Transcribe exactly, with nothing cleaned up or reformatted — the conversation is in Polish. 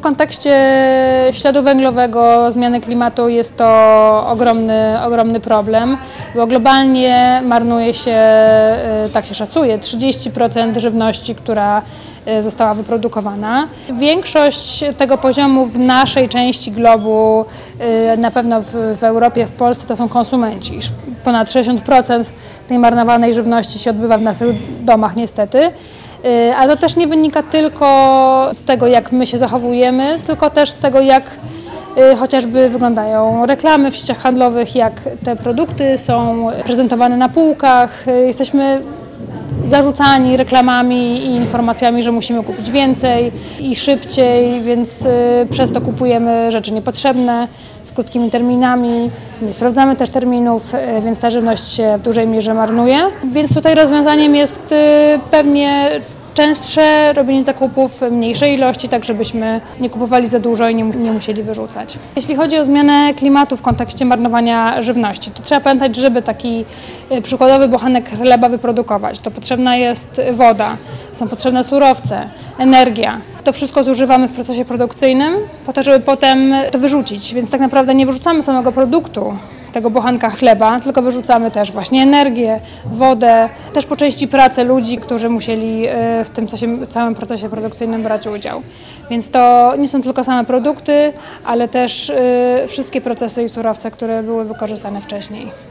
kontekście śladu węglowego, zmiany klimatu jest to ogromny, ogromny problem, bo globalnie marnuje się, tak się szacuje, trzydzieści procent żywności, która została wyprodukowana. Większość tego poziomu w naszej części globu, na pewno w, w Europie, w Polsce, to są konsumenci. Ponad sześćdziesiąt procent tej marnowanej żywności się odbywa w naszych domach niestety. Ale to też nie wynika tylko z tego, jak my się zachowujemy, tylko też z tego, jak chociażby wyglądają reklamy w sieciach handlowych, jak te produkty są prezentowane na półkach. Jesteśmy zarzucani reklamami i informacjami, że musimy kupić więcej i szybciej, więc przez to kupujemy rzeczy niepotrzebne, z krótkimi terminami. Nie sprawdzamy też terminów, więc ta żywność się w dużej mierze marnuje. Więc tutaj rozwiązaniem jest pewnie częstsze robienie zakupów w mniejszej ilości, tak żebyśmy nie kupowali za dużo i nie, nie musieli wyrzucać. Jeśli chodzi o zmianę klimatu w kontekście marnowania żywności, to trzeba pamiętać, żeby taki przykładowy bochenek chleba wyprodukować, to potrzebna jest woda, są potrzebne surowce, energia. To wszystko zużywamy w procesie produkcyjnym po to, żeby potem to wyrzucić, więc tak naprawdę nie wyrzucamy samego produktu, tego bochenka chleba, tylko wyrzucamy też właśnie energię, wodę, też po części pracę ludzi, którzy musieli w tym całym procesie produkcyjnym brać udział. Więc to nie są tylko same produkty, ale też wszystkie procesy i surowce, które były wykorzystane wcześniej.